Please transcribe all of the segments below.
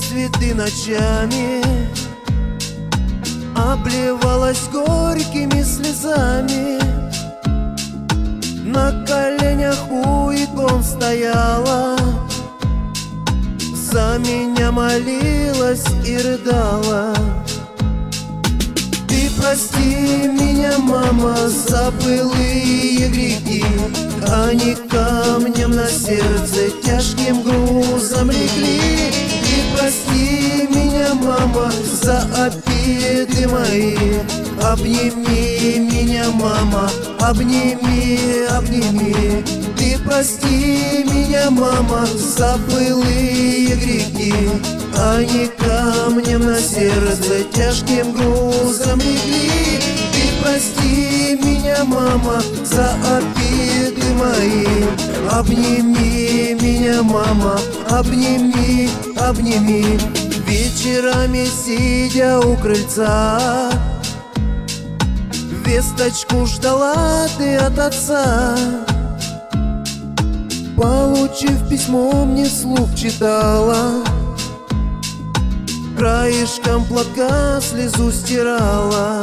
цветы ночами, обливалась горькими слезами. На коленях у икон стояла, за меня молилась и рыдала. Ты прости меня, мама, за былые грехи, они камнем на сердце тяжким грузом легли. Ты прости меня, мама, за обиды мои, обними меня, мама, обними, обними. Ты прости меня, мама, за былые грехи, они камнем на сердце тяжким грузом легли. Ты прости меня, мама, за обиды мои, обними меня, мама, обними, обними. Вечерами, сидя у крыльца, весточку ждала ты от отца. Получив письмо, мне вслух читала, краешком платка слезу стирала.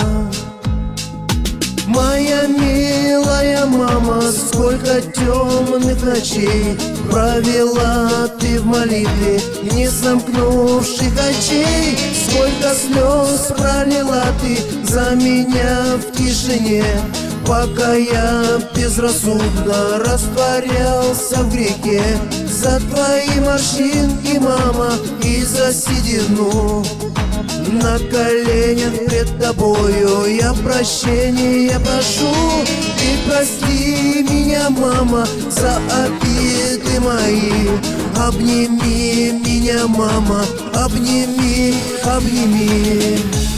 Моя милая мама, сколько темных ночей провела ты в молитве, не сомкнувших очей. Сколько слез пролила ты за меня в тишине, пока я безрассудно растворялся в грехе. За твои морщинки, мама, и за седину на коленях пред тобою я прощения прошу. Ты прости меня, мама, за обиды мои, обними меня, мама, обними, обними.